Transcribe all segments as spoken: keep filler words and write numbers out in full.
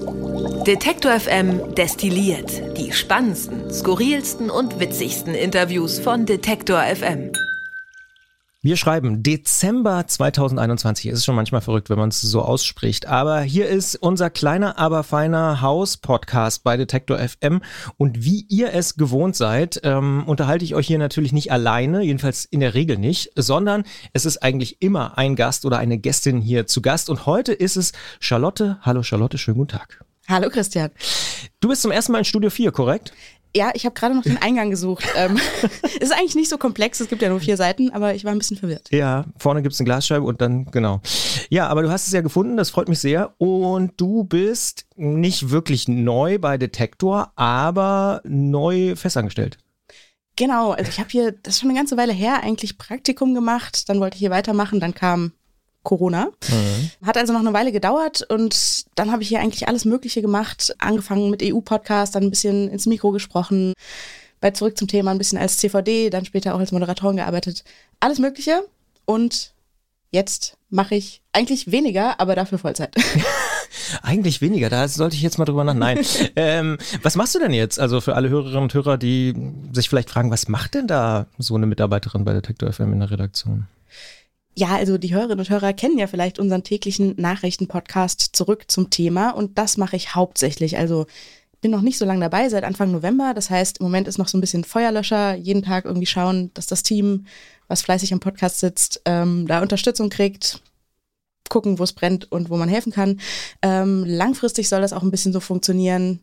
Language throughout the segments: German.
Detektor F M destilliert die spannendsten, skurrilsten und witzigsten Interviews von Detektor F M. Wir schreiben Dezember zweitausendeinundzwanzig. Es ist schon manchmal verrückt, wenn man es so ausspricht. Aber hier ist unser kleiner, aber feiner Haus-Podcast bei Detektor F M. Und wie ihr es gewohnt seid, ähm, unterhalte ich euch hier natürlich nicht alleine, jedenfalls in der Regel nicht, sondern es ist eigentlich immer ein Gast oder eine Gästin hier zu Gast. Und heute ist es Charlotte. Hallo Charlotte, schönen guten Tag. Hallo Christian. Du bist zum ersten Mal in Studio vier, korrekt? Ja, ich habe gerade noch den Eingang gesucht. ähm, ist eigentlich nicht so komplex, es gibt ja nur vier Seiten, aber ich war ein bisschen verwirrt. Ja, vorne gibt es eine Glasscheibe und dann, genau. Ja, aber du hast es ja gefunden, das freut mich sehr. Und du bist nicht wirklich neu bei Detektor, aber neu festangestellt. Genau, also ich habe hier, das ist schon eine ganze Weile her, eigentlich Praktikum gemacht, dann wollte ich hier weitermachen, dann kam Corona. Mhm. Hat also noch eine Weile gedauert und dann habe ich hier eigentlich alles Mögliche gemacht. Angefangen mit E U-Podcast, dann ein bisschen ins Mikro gesprochen, bei Zurück zum Thema ein bisschen als C V D, dann später auch als Moderatorin gearbeitet. Alles Mögliche und jetzt mache ich eigentlich weniger, aber dafür Vollzeit. Eigentlich weniger, da sollte ich jetzt mal drüber nach. Nein. ähm, was machst du denn jetzt? Also für alle Hörerinnen und Hörer, die sich vielleicht fragen, was macht denn da so eine Mitarbeiterin bei Detektor F M in der Redaktion? Ja, also die Hörerinnen und Hörer kennen ja vielleicht unseren täglichen Nachrichten-Podcast Zurück zum Thema und das mache ich hauptsächlich. Also bin noch nicht so lange dabei, seit Anfang November. Das heißt, im Moment ist noch so ein bisschen Feuerlöscher. Jeden Tag irgendwie schauen, dass das Team, was fleißig am Podcast sitzt, ähm, da Unterstützung kriegt. Gucken, wo es brennt und wo man helfen kann. Ähm, langfristig soll das auch ein bisschen so funktionieren.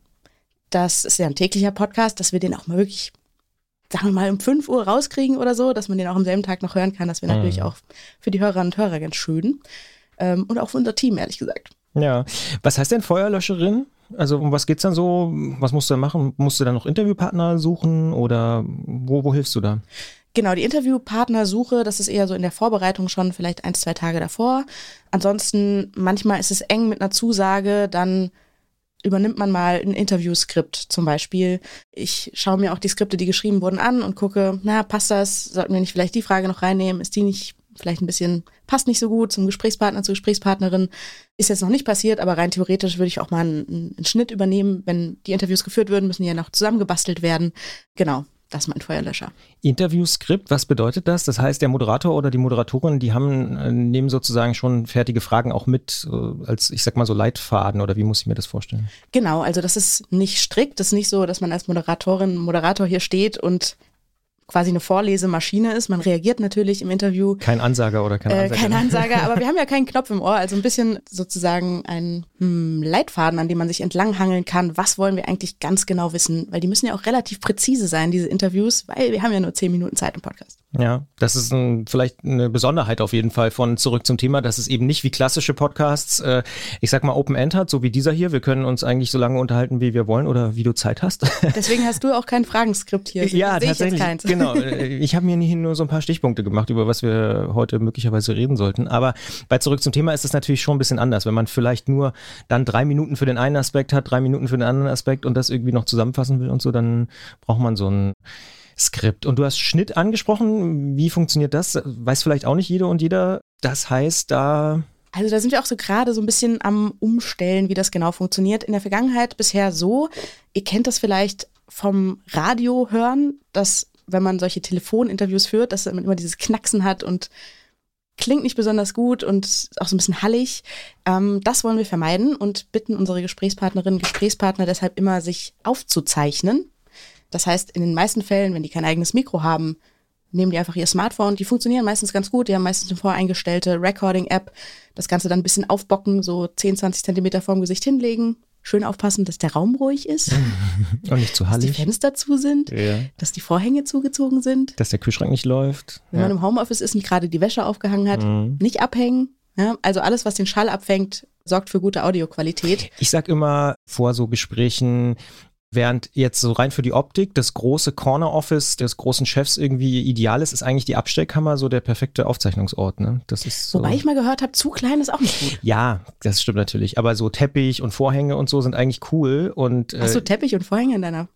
Das ist ja ein täglicher Podcast, dass wir den auch mal wirklich, sagen wir mal, um fünf Uhr rauskriegen oder so, dass man den auch am selben Tag noch hören kann. Das wäre natürlich mhm. auch für die Hörerinnen und Hörer ganz schön. Ähm, und auch für unser Team, ehrlich gesagt. Ja. Was heißt denn Feuerlöscherin? Also um was geht's dann so? Was musst du da machen? Musst du dann noch Interviewpartner suchen oder wo, wo hilfst du da? Genau, die Interviewpartnersuche, das ist eher so in der Vorbereitung schon vielleicht ein, zwei Tage davor. Ansonsten, manchmal ist es eng mit einer Zusage, dann übernimmt man mal ein Interviewskript zum Beispiel. Ich schaue mir auch die Skripte, die geschrieben wurden, an und gucke, na, passt das? Sollten wir nicht vielleicht die Frage noch reinnehmen? Ist die nicht vielleicht ein bisschen, passt nicht so gut zum Gesprächspartner, zur Gesprächspartnerin? Ist jetzt noch nicht passiert, aber rein theoretisch würde ich auch mal einen, einen Schnitt übernehmen. Wenn die Interviews geführt würden, müssen die ja noch zusammengebastelt werden. Genau. Das ist mein Feuerlöscher. Interviewskript, was bedeutet das? Das heißt, der Moderator oder die Moderatorin, die haben, nehmen sozusagen schon fertige Fragen auch mit als, ich sag mal so Leitfaden oder wie muss ich mir das vorstellen? Genau, also das ist nicht strikt, das ist nicht so, dass man als Moderatorin, Moderator hier steht und quasi eine Vorlesemaschine ist. Man reagiert natürlich im Interview. Kein Ansager oder kein Ansager. Äh, kein Ansager, aber wir haben ja keinen Knopf im Ohr, also ein bisschen sozusagen ein hm, Leitfaden, an dem man sich entlanghangeln kann. Was wollen wir eigentlich ganz genau wissen? Weil die müssen ja auch relativ präzise sein, diese Interviews, weil wir haben ja nur zehn Minuten Zeit im Podcast. Ja, das ist ein, vielleicht eine Besonderheit auf jeden Fall von Zurück zum Thema, dass es eben nicht wie klassische Podcasts, äh, ich sag mal Open End hat, so wie dieser hier. Wir können uns eigentlich so lange unterhalten, wie wir wollen oder wie du Zeit hast. Deswegen hast du auch kein Fragenskript hier. So ja, tatsächlich. Ich jetzt genau. Ich habe mir hier nur so ein paar Stichpunkte gemacht, über was wir heute möglicherweise reden sollten. Aber bei Zurück zum Thema ist es natürlich schon ein bisschen anders, wenn man vielleicht nur dann drei Minuten für den einen Aspekt hat, drei Minuten für den anderen Aspekt und das irgendwie noch zusammenfassen will und so, dann braucht man so ein Skript. Und du hast Schnitt angesprochen. Wie funktioniert das? Weiß vielleicht auch nicht jeder und jeder. Das heißt, da... Also da sind wir auch so gerade so ein bisschen am Umstellen, wie das genau funktioniert. In der Vergangenheit bisher so, ihr kennt das vielleicht vom Radio hören, dass wenn man solche Telefoninterviews führt, dass man immer dieses Knacksen hat und klingt nicht besonders gut und auch so ein bisschen hallig. Ähm, das wollen wir vermeiden und bitten unsere Gesprächspartnerinnen und Gesprächspartner deshalb immer, sich aufzuzeichnen. Das heißt, in den meisten Fällen, wenn die kein eigenes Mikro haben, nehmen die einfach ihr Smartphone. Die funktionieren meistens ganz gut. Die haben meistens eine voreingestellte Recording-App. Das Ganze dann ein bisschen aufbocken, so zehn, zwanzig Zentimeter vorm Gesicht hinlegen. Schön aufpassen, dass der Raum ruhig ist. Und nicht zu hallig. Dass die Fenster zu sind. Ja. Dass die Vorhänge zugezogen sind. Dass der Kühlschrank nicht läuft. Wenn ja. man im Homeoffice ist und gerade die Wäsche aufgehangen hat, mhm. nicht abhängen. Ja, also alles, was den Schall abfängt, sorgt für gute Audioqualität. Ich sag immer vor so Gesprächen, während jetzt so rein für die Optik das große Corner Office des großen Chefs irgendwie ideal ist, ist eigentlich die Abstellkammer so der perfekte Aufzeichnungsort. Ne? Das ist so. Wobei ich mal gehört habe, zu klein ist auch nicht gut. Ja, das stimmt natürlich. Aber so Teppich und Vorhänge und so sind eigentlich cool. Und, äh, hast du Teppich und Vorhänge in deiner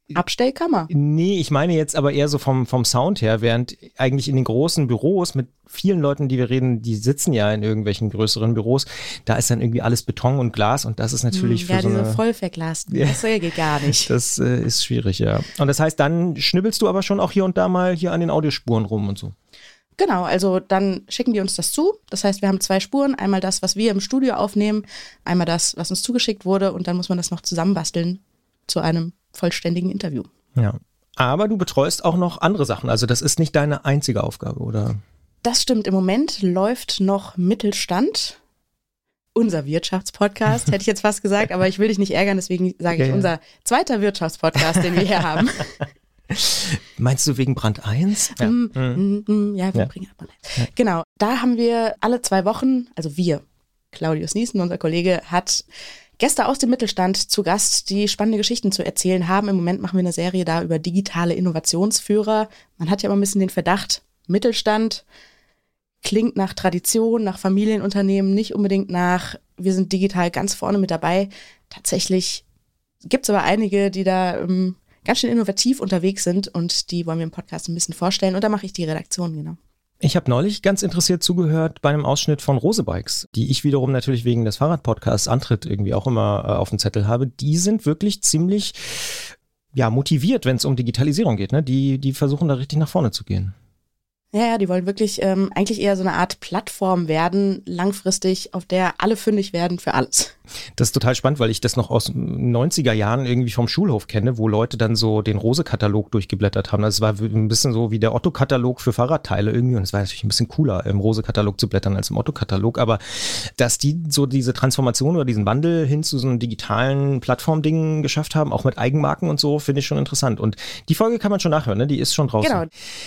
Abstellkammer. Nee, ich meine jetzt aber eher so vom, vom Sound her, während eigentlich in den großen Büros mit vielen Leuten, die wir reden, die sitzen ja in irgendwelchen größeren Büros, da ist dann irgendwie alles Beton und Glas und das ist natürlich hm, für ja, so eine... Ja, diese voll verglasten, ja. Das geht gar nicht. Das äh, ist schwierig, ja. Und das heißt, dann schnibbelst du aber schon auch hier und da mal hier an den Audiospuren rum und so. Genau, also dann schicken die uns das zu. Das heißt, wir haben zwei Spuren. Einmal das, was wir im Studio aufnehmen, einmal das, was uns zugeschickt wurde und dann muss man das noch zusammenbasteln zu einem vollständigen Interview. Ja, aber du betreust auch noch andere Sachen. Also das ist nicht deine einzige Aufgabe, oder? Das stimmt. Im Moment läuft noch Mittelstand. Unser Wirtschaftspodcast, hätte ich jetzt fast gesagt, aber ich will dich nicht ärgern, deswegen sage ich ja, ja. unser zweiter Wirtschaftspodcast, den wir hier haben. Meinst du wegen Brand eins? Ja, mm, mm, mm, ja wir ja. bringen Brand eins. Ja. Genau, da haben wir alle zwei Wochen, also wir, Claudius Niesen, unser Kollege, hat Gäste aus dem Mittelstand zu Gast, die spannende Geschichten zu erzählen haben. Im Moment machen wir eine Serie da über digitale Innovationsführer. Man hat ja immer ein bisschen den Verdacht, Mittelstand klingt nach Tradition, nach Familienunternehmen, nicht unbedingt nach, wir sind digital ganz vorne mit dabei. Tatsächlich gibt es aber einige, die da ähm, ganz schön innovativ unterwegs sind und die wollen wir im Podcast ein bisschen vorstellen und da mache ich die Redaktion, genau. Ich habe neulich ganz interessiert zugehört bei einem Ausschnitt von Rose Bikes, die ich wiederum natürlich wegen des Fahrradpodcasts Antritt irgendwie auch immer äh, auf dem Zettel habe. Die sind wirklich ziemlich ja, motiviert, wenn es um Digitalisierung geht. Ne? Die, die versuchen da richtig nach vorne zu gehen. Ja, ja, die wollen wirklich ähm, eigentlich eher so eine Art Plattform werden, langfristig, auf der alle fündig werden für alles. Das ist total spannend, weil ich das noch aus neunziger Jahren irgendwie vom Schulhof kenne, wo Leute dann so den Rose-Katalog durchgeblättert haben. Das war ein bisschen so wie der Otto-Katalog für Fahrradteile irgendwie und es war natürlich ein bisschen cooler, im Rose-Katalog zu blättern als im Otto-Katalog, aber dass die so diese Transformation oder diesen Wandel hin zu so einem digitalen Plattform-Ding geschafft haben, auch mit Eigenmarken und so, finde ich schon interessant. Und die Folge kann man schon nachhören, ne? Die ist schon draußen. Genau.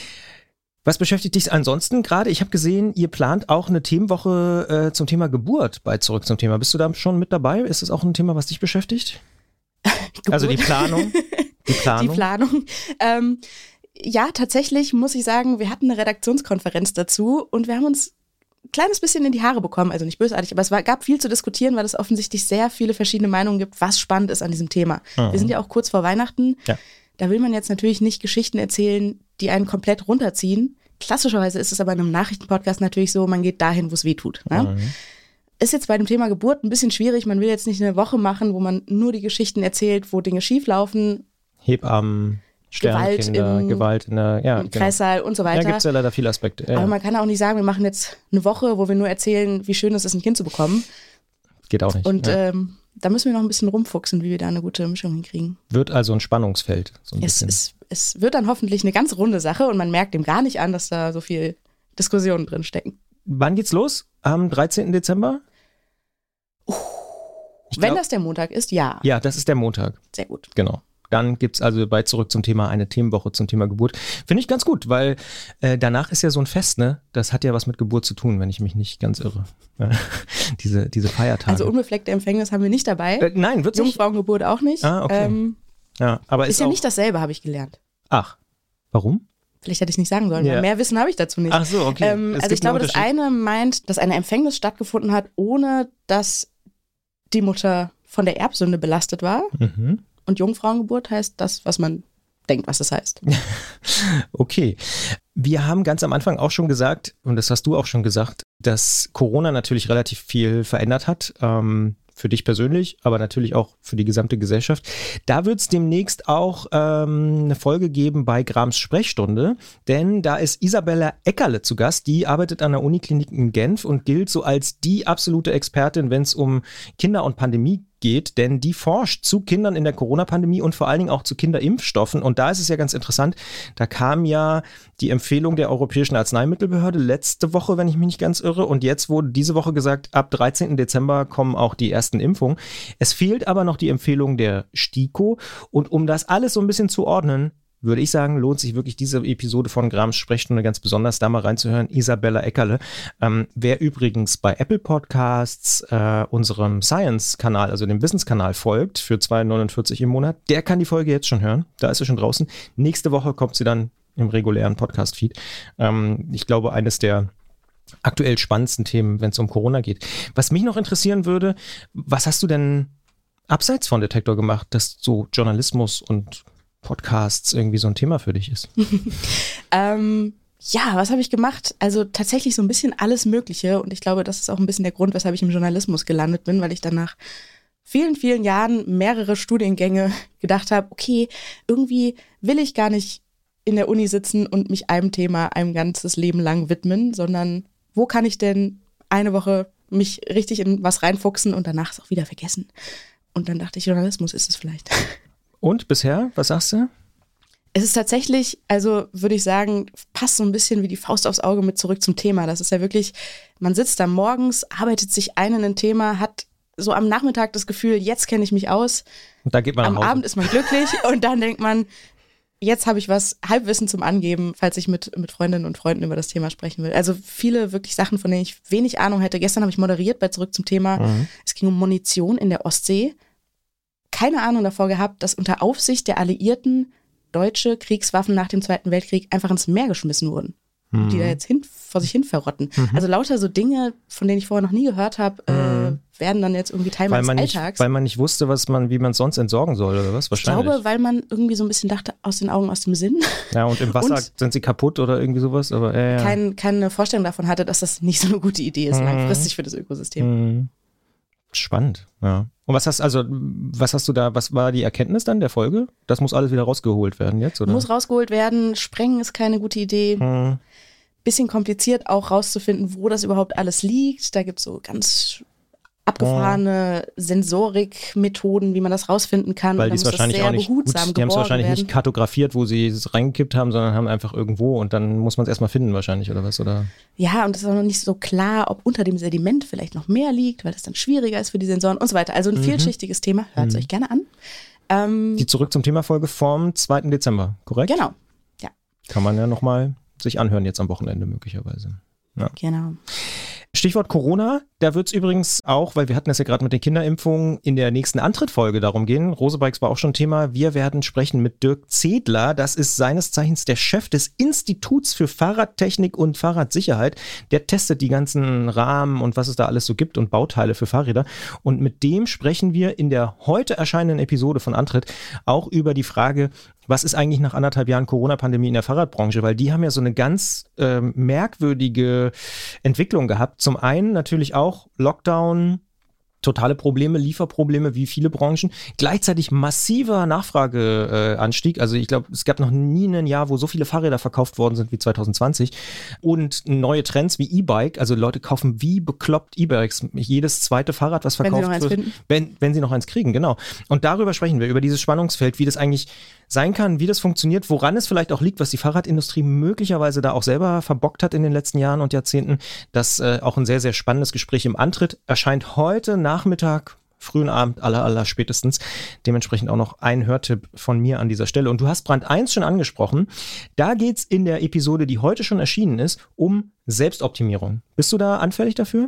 Was beschäftigt dich ansonsten gerade? Ich habe gesehen, ihr plant auch eine Themenwoche äh, zum Thema Geburt bei Zurück zum Thema. Bist du da schon mit dabei? Ist das auch ein Thema, was dich beschäftigt? Also die Planung? Die Planung? Die Planung. Ähm, ja, tatsächlich muss ich sagen, wir hatten eine Redaktionskonferenz dazu und wir haben uns ein kleines bisschen in die Haare bekommen. Also nicht bösartig, aber es war, gab viel zu diskutieren, weil es offensichtlich sehr viele verschiedene Meinungen gibt, was spannend ist an diesem Thema. Mhm. Wir sind ja auch kurz vor Weihnachten. Ja. Da will man jetzt natürlich nicht Geschichten erzählen, die einen komplett runterziehen. Klassischerweise ist es aber in einem Nachrichtenpodcast natürlich so, man geht dahin, wo es weh tut. Ne? Mhm. Ist jetzt bei dem Thema Geburt ein bisschen schwierig. Man will jetzt nicht eine Woche machen, wo man nur die Geschichten erzählt, wo Dinge schieflaufen. Hebammen, Sternkinder, Gewalt im, Gewalt in der ja, im Kreissaal genau. und so weiter. Da gibt es ja leider viele Aspekte. Ja. Aber man kann auch nicht sagen, wir machen jetzt eine Woche, wo wir nur erzählen, wie schön es ist, ein Kind zu bekommen. Geht auch nicht. Und ja. ähm, da müssen wir noch ein bisschen rumfuchsen, wie wir da eine gute Mischung hinkriegen. Wird also ein Spannungsfeld. So ein es, es, es wird dann hoffentlich eine ganz runde Sache und man merkt dem gar nicht an, dass da so viel Diskussionen drin stecken. Wann geht's los? Am dreizehnten Dezember? Uh, wenn das der Montag ist, ja. Ja, das ist der Montag. Sehr gut. Genau. Dann gibt es also bei Zurück zum Thema eine Themenwoche zum Thema Geburt. Finde ich ganz gut, weil äh, danach ist ja so ein Fest, ne? Das hat ja was mit Geburt zu tun, wenn ich mich nicht ganz irre. diese, diese Feiertage. Also unbefleckte Empfängnis haben wir nicht dabei. Äh, nein, wird's nicht? Jungfrauengeburt auch nicht. Ah, okay. Ähm, ja, aber ist, ist ja auch nicht dasselbe, habe ich gelernt. Ach, warum? Vielleicht hätte ich es nicht sagen sollen, ja. weil mehr Wissen habe ich dazu nicht. Ach so, okay. Ähm, also ich glaube, das eine meint, dass eine Empfängnis stattgefunden hat, ohne dass die Mutter von der Erbsünde belastet war. Mhm. Und Jungfrauengeburt heißt das, was man denkt, was das heißt. Okay. Wir haben ganz am Anfang auch schon gesagt, und das hast du auch schon gesagt, dass Corona natürlich relativ viel verändert hat. Ähm, für dich persönlich, aber natürlich auch für die gesamte Gesellschaft. Da wird es demnächst auch ähm, eine Folge geben bei Grams Sprechstunde, denn da ist Isabella Eckerle zu Gast. Die arbeitet an der Uniklinik in Genf und gilt so als die absolute Expertin, wenn es um Kinder und Pandemie geht, denn die forscht zu Kindern in der Corona-Pandemie und vor allen Dingen auch zu Kinderimpfstoffen. Und da ist es ja ganz interessant, da kam ja die Empfehlung der Europäischen Arzneimittelbehörde letzte Woche, wenn ich mich nicht ganz irre. Und jetzt wurde diese Woche gesagt, ab dreizehnten Dezember kommen auch die ersten Impfungen. Es fehlt aber noch die Empfehlung der STIKO. Und um das alles so ein bisschen zu ordnen, würde ich sagen, lohnt sich wirklich diese Episode von Grams Sprechstunde ganz besonders, da mal reinzuhören. Isabella Eckerle. Ähm, wer übrigens bei Apple Podcasts äh, unserem Science-Kanal, also dem Business-Kanal folgt, für zwei Euro neunundvierzig im Monat, der kann die Folge jetzt schon hören. Da ist sie schon draußen. Nächste Woche kommt sie dann im regulären Podcast-Feed. Ähm, ich glaube, eines der aktuell spannendsten Themen, wenn es um Corona geht. Was mich noch interessieren würde, was hast du denn abseits von Detektor gemacht, das so Journalismus und Podcasts irgendwie so ein Thema für dich ist. ähm, ja, was habe ich gemacht? Also tatsächlich so ein bisschen alles Mögliche und ich glaube, das ist auch ein bisschen der Grund, weshalb ich im Journalismus gelandet bin, weil ich dann nach vielen, vielen Jahren mehrere Studiengänge gedacht habe, okay, irgendwie will ich gar nicht in der Uni sitzen und mich einem Thema ein ganzes Leben lang widmen, sondern wo kann ich denn eine Woche mich richtig in was reinfuchsen und danach es auch wieder vergessen. Und dann dachte ich, Journalismus ist es vielleicht. Und bisher, was sagst du? Es ist tatsächlich, also würde ich sagen, passt so ein bisschen wie die Faust aufs Auge mit zurück zum Thema. Das ist ja wirklich, man sitzt da morgens, arbeitet sich ein in ein Thema, hat so am Nachmittag das Gefühl, jetzt kenne ich mich aus. Und da geht man am nach Hause. Abend ist man glücklich und dann denkt man, jetzt habe ich was Halbwissen zum Angeben, falls ich mit, mit Freundinnen und Freunden über das Thema sprechen will. Also viele wirklich Sachen, von denen ich wenig Ahnung hätte. Gestern habe ich moderiert bei Zurück zum Thema. Mhm. Es ging um Munition in der Ostsee. Keine Ahnung davor gehabt, dass unter Aufsicht der Alliierten deutsche Kriegswaffen nach dem Zweiten Weltkrieg einfach ins Meer geschmissen wurden. Mhm. Die da jetzt hin, vor sich hin verrotten. Mhm. Also lauter so Dinge, von denen ich vorher noch nie gehört habe, mhm. äh, werden dann jetzt irgendwie Teil weil meines man Alltags. Nicht, weil man nicht wusste, was man, wie man es sonst entsorgen soll, oder was? Wahrscheinlich. Ich glaube, weil man irgendwie so ein bisschen dachte, aus den Augen, aus dem Sinn. Ja, und im Wasser und sind sie kaputt oder irgendwie sowas. Aber äh, ja. kein, keine Vorstellung davon hatte, dass das nicht so eine gute Idee ist, mhm. langfristig für das Ökosystem. Mhm. Spannend, ja. Und was hast also, was hast du da, was war die Erkenntnis dann der Folge? Das muss alles wieder rausgeholt werden jetzt, oder? Muss rausgeholt werden, sprengen ist keine gute Idee. Hm. Bisschen kompliziert auch rauszufinden, wo das überhaupt alles liegt. Da gibt es so ganz abgefahrene oh. Sensorik-Methoden, wie man das rausfinden kann. Weil die es wahrscheinlich auch nicht gut, die haben es wahrscheinlich werden. nicht kartografiert, wo sie es reingekippt haben, sondern haben einfach irgendwo und dann muss man es erstmal finden wahrscheinlich, oder was? Oder? Ja, und es ist auch noch nicht so klar, ob unter dem Sediment vielleicht noch mehr liegt, weil das dann schwieriger ist für die Sensoren und so weiter. Also ein mhm. vielschichtiges Thema, hört es mhm. euch gerne an. Ähm, die Zurück zum Thema-Folge vom zweiten Dezember, korrekt? Genau, ja. Kann man ja nochmal sich anhören jetzt am Wochenende möglicherweise. Ja. Genau. Stichwort Corona, da wird es übrigens auch, weil wir hatten das ja gerade mit den Kinderimpfungen, in der nächsten Antrittfolge darum gehen. Rosebikes war auch schon Thema. Wir werden sprechen mit Dirk Zedler. Das ist seines Zeichens der Chef des Instituts für Fahrradtechnik und Fahrradsicherheit. Der testet die ganzen Rahmen und was es da alles so gibt und Bauteile für Fahrräder. Und mit dem sprechen wir in der heute erscheinenden Episode von Antritt auch über die Frage, was ist eigentlich nach anderthalb Jahren Corona-Pandemie in der Fahrradbranche? Weil die haben ja so eine ganz äh, merkwürdige Entwicklung gehabt. Zum einen natürlich auch Lockdown, totale Probleme, Lieferprobleme wie viele Branchen. Gleichzeitig massiver Nachfrageanstieg. Äh, also ich glaube, es gab noch nie ein Jahr, wo so viele Fahrräder verkauft worden sind wie zwanzig zwanzig. Und neue Trends wie E-Bike. Also Leute kaufen wie bekloppt E-Bikes. Jedes zweite Fahrrad, was verkauft wird. Wenn sie noch eins finden. Wenn, wenn sie noch eins kriegen, genau. Und darüber sprechen wir, über dieses Spannungsfeld, wie das eigentlich sein kann, wie das funktioniert, woran es vielleicht auch liegt, was die Fahrradindustrie möglicherweise da auch selber verbockt hat in den letzten Jahren und Jahrzehnten. Das äh, auch ein sehr, sehr spannendes Gespräch im Antritt. Erscheint heute Nachmittag, frühen Abend, aller, aller spätestens. Dementsprechend auch noch ein Hörtipp von mir an dieser Stelle. Und du hast Brand eins schon angesprochen. Da geht's in der Episode, die heute schon erschienen ist, um Selbstoptimierung. Bist du da anfällig dafür?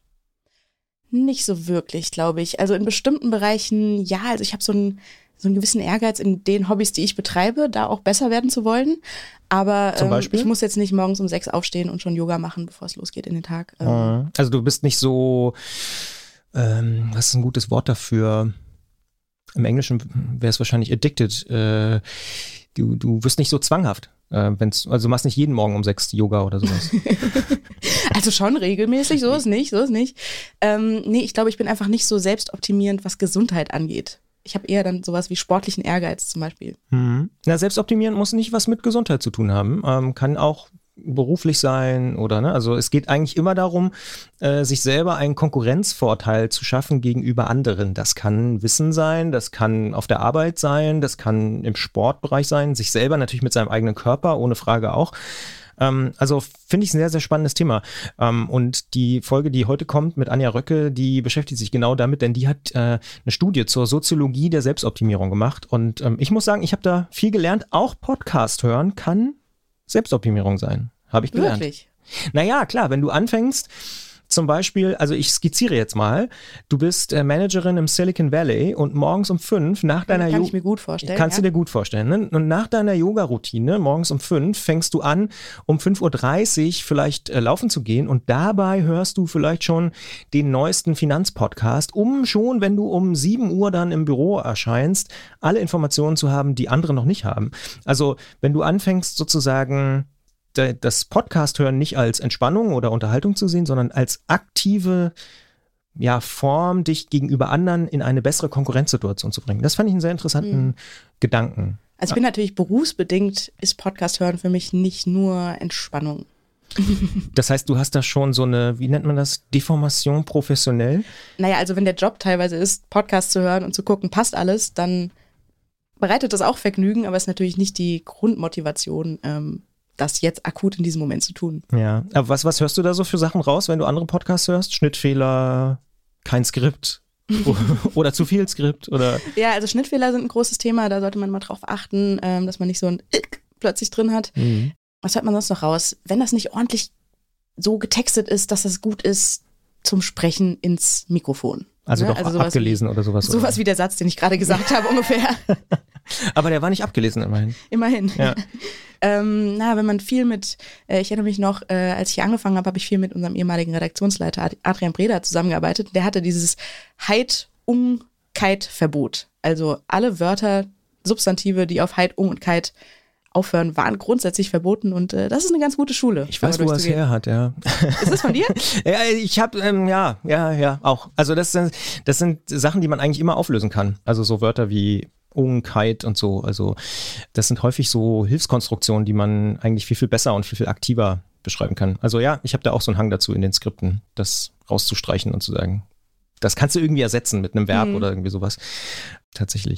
Nicht so wirklich, glaube ich. Also in bestimmten Bereichen, ja, also ich habe so einen, so einen gewissen Ehrgeiz in den Hobbys, die ich betreibe, da auch besser werden zu wollen. Aber Zum ähm, Beispiel? ich muss jetzt nicht morgens um sechs aufstehen und schon Yoga machen, bevor es losgeht in den Tag. Ähm, also du bist nicht so, ähm, was ist ein gutes Wort dafür? Im Englischen wäre es wahrscheinlich addicted. Äh, du, du wirst nicht so zwanghaft. Äh, wenn's, also du machst nicht jeden Morgen um sechs Yoga oder sowas. Also schon regelmäßig, so ist nicht, so ist nicht. Ähm, nee, ich glaube, ich bin einfach nicht so selbstoptimierend, was Gesundheit angeht. Ich habe eher dann sowas wie sportlichen Ehrgeiz zum Beispiel. Mhm. Na, selbstoptimieren muss nicht was mit Gesundheit zu tun haben. Ähm, kann auch beruflich sein oder, ne? Also es geht eigentlich immer darum, äh, sich selber einen Konkurrenzvorteil zu schaffen gegenüber anderen. Das kann Wissen sein, das kann auf der Arbeit sein, das kann im Sportbereich sein, sich selber natürlich mit seinem eigenen Körper, ohne Frage auch. Ähm, also finde ich ein sehr, sehr spannendes Thema. Ähm, und die Folge, die heute kommt mit Anja Röcke, die beschäftigt sich genau damit, denn die hat äh, eine Studie zur Soziologie der Selbstoptimierung gemacht. Und ähm, ich muss sagen, ich habe da viel gelernt. Auch Podcast hören kann Selbstoptimierung sein. Habe ich gelernt. Wirklich? Naja, klar, wenn du anfängst, zum Beispiel, also ich skizziere jetzt mal, du bist äh, Managerin im Silicon Valley und morgens um fünf nach deiner Kann Jo- ich mir gut vorstellen. Kannst ja. du dir gut vorstellen. Ne? Und nach deiner Yoga-Routine, morgens um fünf, fängst du an, um fünf Uhr dreißig vielleicht äh, laufen zu gehen und dabei hörst du vielleicht schon den neuesten Finanzpodcast, um schon, wenn du um sieben Uhr dann im Büro erscheinst, alle Informationen zu haben, die andere noch nicht haben. Also wenn du anfängst sozusagen das Podcast hören nicht als Entspannung oder Unterhaltung zu sehen, sondern als aktive ja, Form, dich gegenüber anderen in eine bessere Konkurrenzsituation zu bringen. Das fand ich einen sehr interessanten mhm. Gedanken. Also ich bin natürlich berufsbedingt, ist Podcast hören für mich nicht nur Entspannung. Das heißt, du hast da schon so eine, wie nennt man das, Deformation professionell? Naja, also wenn der Job teilweise ist, Podcast zu hören und zu gucken, passt alles, dann bereitet das auch Vergnügen, aber ist natürlich nicht die Grundmotivation, ähm, das jetzt akut in diesem Moment zu tun. Ja, aber was, was hörst du da so für Sachen raus, wenn du andere Podcasts hörst? Schnittfehler, kein Skript oder zu viel Skript? Oder? Ja, also Schnittfehler sind ein großes Thema, da sollte man mal drauf achten, ähm, dass man nicht so ein Ick plötzlich drin hat. Mhm. Was hört man sonst noch raus? Wenn das nicht ordentlich so getextet ist, dass es gut ist zum Sprechen ins Mikrofon. Also ne? doch also abgelesen wie, oder sowas. Sowas oder? wie der Satz, den ich gerade gesagt habe ungefähr. Aber der war nicht abgelesen immerhin. Immerhin. Ja. ähm, na, wenn man viel mit, äh, ich erinnere mich noch, äh, als ich hier angefangen habe, habe ich viel mit unserem ehemaligen Redaktionsleiter Adrian Breda zusammengearbeitet. Der hatte dieses Heit, Ung, Keit Verbot. Also alle Wörter, Substantive, die auf Heit, Ung und Keit aufhören, waren grundsätzlich verboten und äh, das ist eine ganz gute Schule. Ich weiß, wo er es her hat, ja. Ist das von dir? ja, ich habe, ähm, ja, ja, ja, auch. Also das sind, das sind Sachen, die man eigentlich immer auflösen kann. Also so Wörter wie Unkeit und so. Also das sind häufig so Hilfskonstruktionen, die man eigentlich viel, viel besser und viel, viel aktiver beschreiben kann. Also ja, ich habe da auch so einen Hang dazu in den Skripten, das rauszustreichen und zu sagen, das kannst du irgendwie ersetzen mit einem Verb mhm. oder irgendwie sowas. Tatsächlich.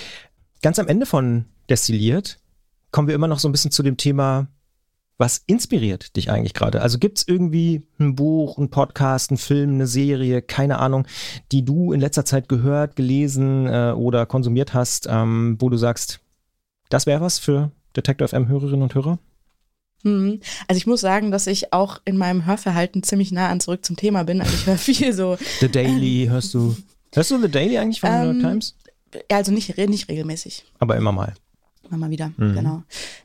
Ganz am Ende von Destilliert kommen wir immer noch so ein bisschen zu dem Thema, was inspiriert dich eigentlich gerade? Also gibt es irgendwie ein Buch, ein Podcast, einen Film, eine Serie, keine Ahnung, die du in letzter Zeit gehört, gelesen äh, oder konsumiert hast, ähm, wo du sagst, das wäre was für Detektor F M-Hörerinnen und Hörer? Mhm. Also ich muss sagen, dass ich auch in meinem Hörverhalten ziemlich nah an zurück zum Thema bin. Also ich höre viel so. The Daily, ähm, hörst du? Hörst du The Daily eigentlich von ähm, New York Times? Ja, also nicht, nicht regelmäßig. Aber immer mal. Immer mal wieder, mhm. genau.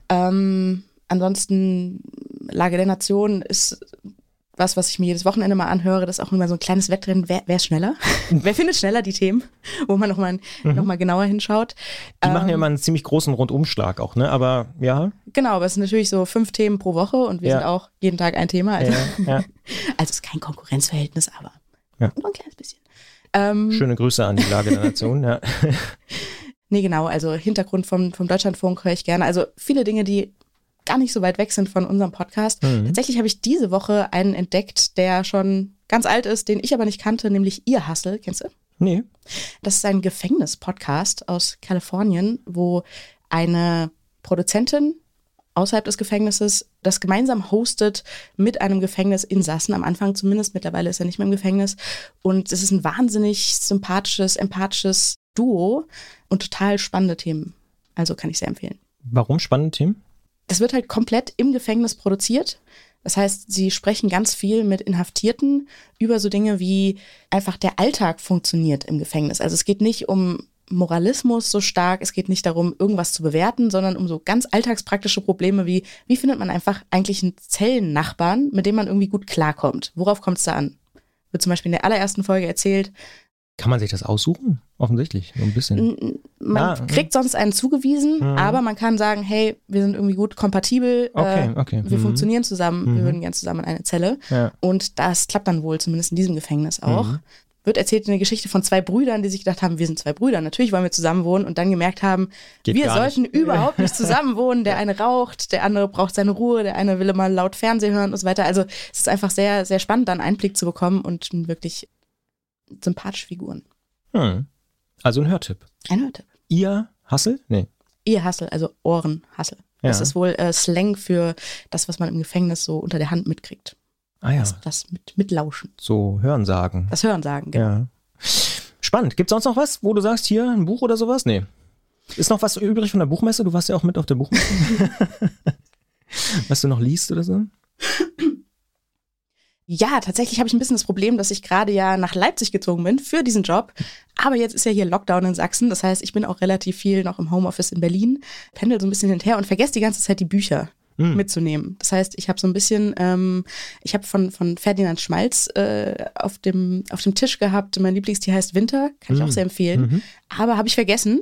Ähm, ansonsten, Lage der Nation ist was, was ich mir jedes Wochenende mal anhöre. Das ist auch immer so ein kleines Wettrennen. Wer, wer ist schneller? Wer findet schneller die Themen, wo man nochmal mhm. noch mal genauer hinschaut? Die ähm, machen ja immer einen ziemlich großen Rundumschlag auch, ne? Aber ja. Genau, aber es sind natürlich so fünf Themen pro Woche und wir ja. sind auch jeden Tag ein Thema. Also, ja, ja. also es ist kein Konkurrenzverhältnis, aber ja. nur ein kleines bisschen. Ähm, Schöne Grüße an die Lage der Nation, ja. Nee, genau, also Hintergrund vom, vom Deutschlandfunk höre ich gerne. Also viele Dinge, die gar nicht so weit weg sind von unserem Podcast. Mhm. Tatsächlich habe ich diese Woche einen entdeckt, der schon ganz alt ist, den ich aber nicht kannte, nämlich Ear Hustle. Kennst du? Nee. Das ist ein Gefängnis-Podcast aus Kalifornien, wo eine Produzentin außerhalb des Gefängnisses das gemeinsam hostet mit einem Gefängnisinsassen, am Anfang zumindest, mittlerweile ist er nicht mehr im Gefängnis. Und es ist ein wahnsinnig sympathisches, empathisches Duo und total spannende Themen. Also kann ich sehr empfehlen. Warum spannende Themen? Das wird halt komplett im Gefängnis produziert. Das heißt, sie sprechen ganz viel mit Inhaftierten über so Dinge wie einfach der Alltag funktioniert im Gefängnis. Also es geht nicht um Moralismus so stark, es geht nicht darum, irgendwas zu bewerten, sondern um so ganz alltagspraktische Probleme wie, wie findet man einfach eigentlich einen Zellennachbarn, mit dem man irgendwie gut klarkommt? Worauf kommt es da an? Wird zum Beispiel in der allerersten Folge erzählt. Kann man sich das aussuchen? Offensichtlich, so ein bisschen. Man ah, kriegt sonst einen zugewiesen, mhm. aber man kann sagen, hey, wir sind irgendwie gut kompatibel, okay, äh, okay. wir mhm. funktionieren zusammen, mhm. wir würden gerne zusammen in eine Zelle. Ja. Und das klappt dann wohl, zumindest in diesem Gefängnis auch. Mhm. Wird erzählt eine Geschichte von zwei Brüdern, die sich gedacht haben, wir sind zwei Brüder, natürlich wollen wir zusammen wohnen und dann gemerkt haben, Geht wir gar sollten nicht. überhaupt nicht zusammen wohnen. Der eine raucht, der andere braucht seine Ruhe, der eine will immer laut Fernsehen hören und so weiter. Also es ist einfach sehr, sehr spannend, da einen Einblick zu bekommen und wirklich sympathische Figuren. Hm. Also ein Hörtipp. Ein Hörtipp. Ear Hustle? Nee. Ear Hustle, also Ohrenhustle. Ja. Das ist wohl äh, Slang für das, was man im Gefängnis so unter der Hand mitkriegt. Ah ja. Das, das mit, Mitlauschen. So Hörensagen. Das Hörensagen, genau. Ja. Spannend. Gibt es sonst noch was, wo du sagst, hier ein Buch oder sowas? Nee. Ist noch was übrig von der Buchmesse? Du warst ja auch mit auf der Buchmesse. Was du noch liest oder so? Ja, tatsächlich habe ich ein bisschen das Problem, dass ich gerade ja nach Leipzig gezogen bin für diesen Job. Aber jetzt ist ja hier Lockdown in Sachsen. Das heißt, ich bin auch relativ viel noch im Homeoffice in Berlin, pendel so ein bisschen hinterher und vergesse die ganze Zeit die Bücher mhm. mitzunehmen. Das heißt, ich habe so ein bisschen, ähm, ich habe von, von Ferdinand Schmalz äh, auf, dem, auf dem Tisch gehabt, mein Lieblingstier heißt Winter, kann ich mhm. auch sehr empfehlen. Mhm. Aber habe ich vergessen.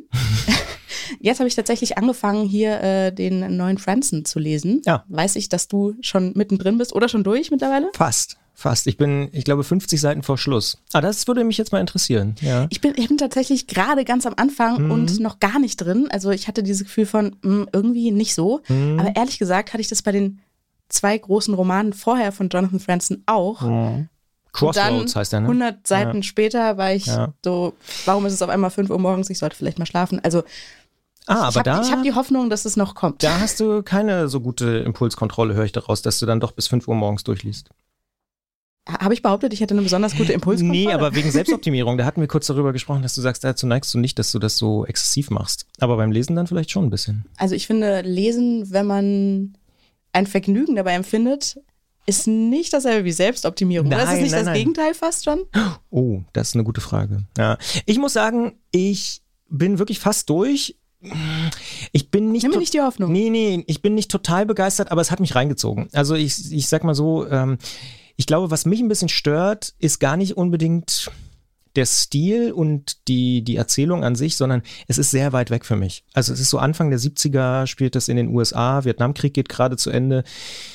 Jetzt habe ich tatsächlich angefangen, hier äh, den neuen Franzen zu lesen. Ja. Weiß ich, dass du schon mittendrin bist oder schon durch mittlerweile? Fast, fast. Ich bin, ich glaube, fünfzig Seiten vor Schluss. Ah, das würde mich jetzt mal interessieren. Ja. Ich bin, ich bin tatsächlich gerade ganz am Anfang mhm. und noch gar nicht drin. Also ich hatte dieses Gefühl von, mh, irgendwie nicht so. Mhm. Aber ehrlich gesagt hatte ich das bei den zwei großen Romanen vorher von Jonathan Franzen auch. Mhm. Crossroads heißt der, ne? hundert Seiten ja. später war ich ja. so, warum ist es auf einmal fünf Uhr morgens? Ich sollte vielleicht mal schlafen. Also Ah, ich aber habe da, hab die Hoffnung, dass es noch kommt. Da hast du keine so gute Impulskontrolle, höre ich daraus, dass du dann doch bis fünf Uhr morgens durchliest. Habe ich behauptet, ich hätte eine besonders gute Impulskontrolle? Nee, aber wegen Selbstoptimierung, da hatten wir kurz darüber gesprochen, dass du sagst, dazu neigst du nicht, dass du das so exzessiv machst. Aber beim Lesen dann vielleicht schon ein bisschen. Also ich finde, Lesen, wenn man ein Vergnügen dabei empfindet, ist nicht dasselbe wie Selbstoptimierung. Nein, das ist nicht nein, das nein. Gegenteil fast schon? Oh, das ist eine gute Frage. Ja. Ich muss sagen, ich bin wirklich fast durch. Ich bin nicht. Nimm mir nicht die Hoffnung. Nee, nee, ich bin nicht total begeistert, aber es hat mich reingezogen. Also ich, ich sag mal so, ähm, ich glaube, was mich ein bisschen stört, ist gar nicht unbedingt der Stil und die, die Erzählung an sich, sondern es ist sehr weit weg für mich. Also es ist so Anfang der siebziger, spielt das in den U S A, Vietnamkrieg geht gerade zu Ende.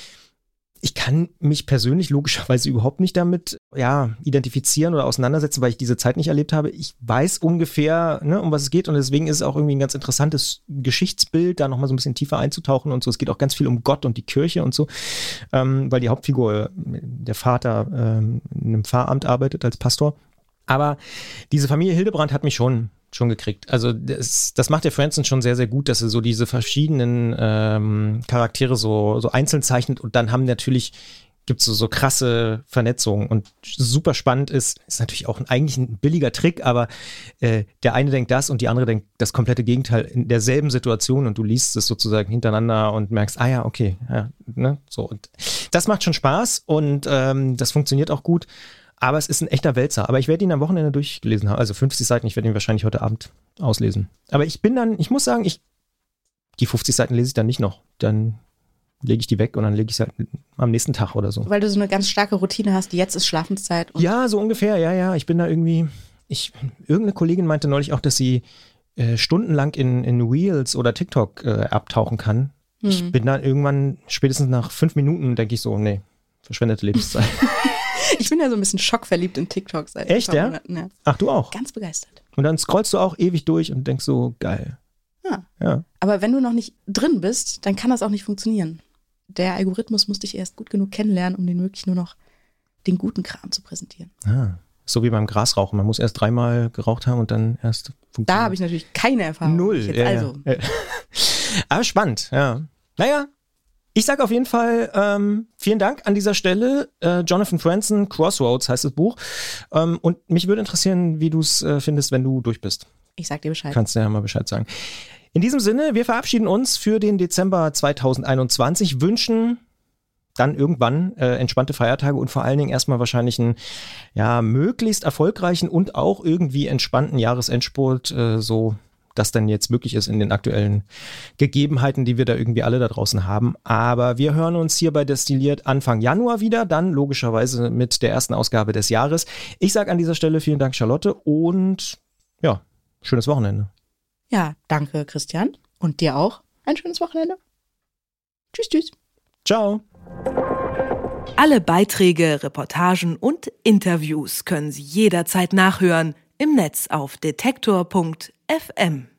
Ich kann mich persönlich logischerweise überhaupt nicht damit ja, identifizieren oder auseinandersetzen, weil ich diese Zeit nicht erlebt habe. Ich weiß ungefähr, ne, um was es geht und deswegen ist es auch irgendwie ein ganz interessantes Geschichtsbild, da nochmal so ein bisschen tiefer einzutauchen und so. Es geht auch ganz viel um Gott und die Kirche und so, ähm, weil die Hauptfigur, der Vater, ähm, in einem Pfarramt arbeitet als Pastor. Aber diese Familie Hildebrand hat mich schon schon gekriegt. Also das, das macht der Franzen schon sehr, sehr gut, dass er so diese verschiedenen ähm, Charaktere so, so einzeln zeichnet und dann haben natürlich, gibt es so, so krasse Vernetzungen und super spannend ist, ist natürlich auch ein, eigentlich ein billiger Trick, aber äh, der eine denkt das und die andere denkt das komplette Gegenteil in derselben Situation und du liest es sozusagen hintereinander und merkst, ah ja, okay, ja, ne, so. Und das macht schon Spaß und ähm, das funktioniert auch gut. Aber es ist ein echter Wälzer. Aber ich werde ihn am Wochenende durchgelesen haben. Also fünfzig Seiten, ich werde ihn wahrscheinlich heute Abend auslesen. Aber ich bin dann, ich muss sagen, ich die fünfzig Seiten lese ich dann nicht noch. Dann lege ich die weg und dann lege ich sie halt am nächsten Tag oder so. Weil du so eine ganz starke Routine hast, jetzt ist Schlafenszeit. Und ja, so ungefähr, ja, ja. Ich bin da irgendwie, ich, irgendeine Kollegin meinte neulich auch, dass sie äh, stundenlang in, in Reels oder TikTok äh, abtauchen kann. Hm. Ich bin dann irgendwann, spätestens nach fünf Minuten, denke ich so, nee, verschwendete Lebenszeit. Ich bin ja so ein bisschen schockverliebt in TikTok seit Echt, ja? Monaten. Ja? Ach, du auch? Ganz begeistert. Und dann scrollst du auch ewig durch und denkst so, geil. Ja. ja. Aber wenn du noch nicht drin bist, dann kann das auch nicht funktionieren. Der Algorithmus muss dich erst gut genug kennenlernen, um den wirklich nur noch den guten Kram zu präsentieren. Ah, so wie beim Grasrauchen. Man muss erst dreimal geraucht haben und dann erst funktioniert. Da habe ich natürlich keine Erfahrung. Null. Jetzt ja, also. ja. Aber spannend, ja. Naja. Ich sage auf jeden Fall ähm, vielen Dank an dieser Stelle. Äh, Jonathan Franzen, Crossroads heißt das Buch. Ähm, und mich würde interessieren, wie du es äh, findest, wenn du durch bist. Ich sag dir Bescheid. Kannst du ja mal Bescheid sagen. In diesem Sinne, wir verabschieden uns für den Dezember zweitausendeinundzwanzig, wünschen dann irgendwann äh, entspannte Feiertage und vor allen Dingen erstmal wahrscheinlich einen ja, möglichst erfolgreichen und auch irgendwie entspannten Jahresendspurt, äh, so das denn jetzt möglich ist in den aktuellen Gegebenheiten, die wir da irgendwie alle da draußen haben. Aber wir hören uns hier bei Destilliert Anfang Januar wieder, dann logischerweise mit der ersten Ausgabe des Jahres. Ich sage an dieser Stelle vielen Dank, Charlotte, und ja, schönes Wochenende. Ja, danke, Christian. Und dir auch ein schönes Wochenende. Tschüss, tschüss. Ciao. Alle Beiträge, Reportagen und Interviews können Sie jederzeit nachhören im Netz auf detektor punkt f m.